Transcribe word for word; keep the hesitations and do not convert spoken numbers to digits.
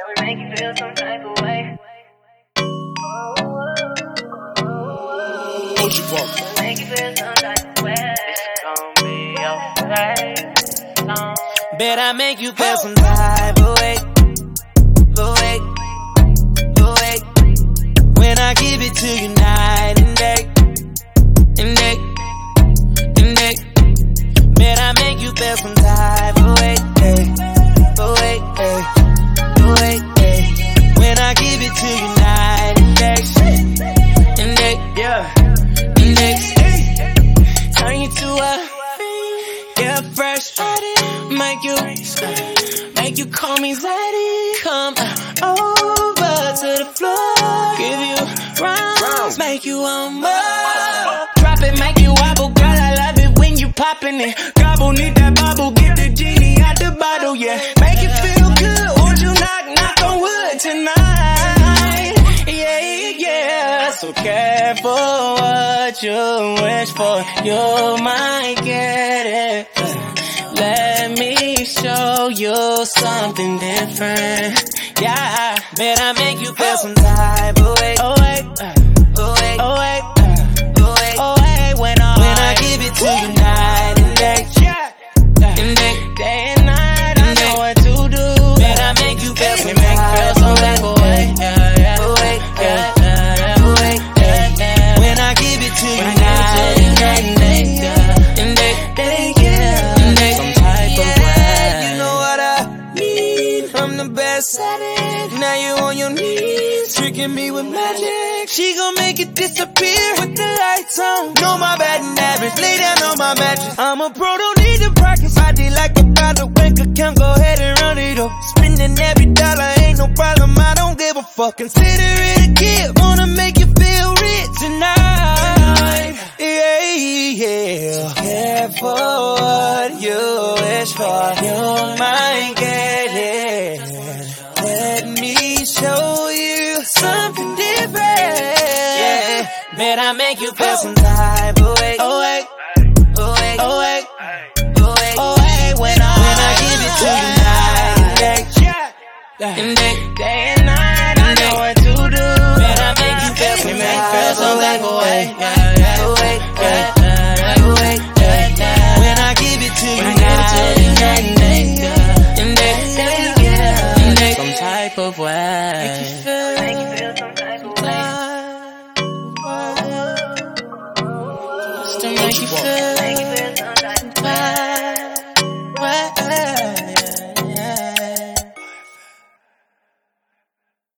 make you feel some type of way. Ocean Park. Make you feel some type of way. It's gonna be your favorite song. Bet I make you feel some type of way. Away, away. When I give it to you night and day, and day, and day. Bet I make you feel some type of way, hey, away, hey, away, hey. When I give it to you night and day, and day, yeah, and day. Turn you to a, yeah, fresh, make you, make you call me Zaddy. Come over to the floor, give you rounds, make you want more. Drop it, make you wobble, girl, I love it when you poppin' it. Gobble, need that bubble, get the genie out the bottle, yeah. Make it feel good, won't you knock, knock on wood tonight? Yeah, yeah, so careful what you wish for, you might get it. Let me show you something different. Yeah, bet I make you feel some type of way. Oh wait, oh wait, oh wait, oh wait, oh wait. When I when I give it to you night and day, and day, day and night, I know what to do. Bet I make you feel some type of way. Yeah, yeah, oh wait, yeah, yeah, oh wait, yeah, yeah. When I give it to you night and day, and day, day, yeah, and day, some type of way. You know what I need? I'm the best at it. Now you on your knees, tricking me with magic. She gon' make it disappear with the lights on. Know my batting average, lay down on my mattress. I'm a pro, don't need to practice. I did like a bottle, bank account, go ahead and run it up. Spending every dollar, ain't no problem, I don't give a fuck. Consider it a gift, wanna make you feel rich tonight. Yeah, yeah. Careful what you wish for, you might get it. Let me show you something different. Yeah, bet I make you feel some type of way. Oh wait, oh wait, oh wait, oh wait, oh wait. When I when I give it to you night and day, and day, day and night, I know what to do. Bet I make you feel some type of way. Yeah, yeah, oh wait, yeah, yeah, oh wait, yeah, yeah. When I give it to you night and day, and day, day, yeah, and day, some type of way. Make you feel, Make you feel some type of way. just to make you feel.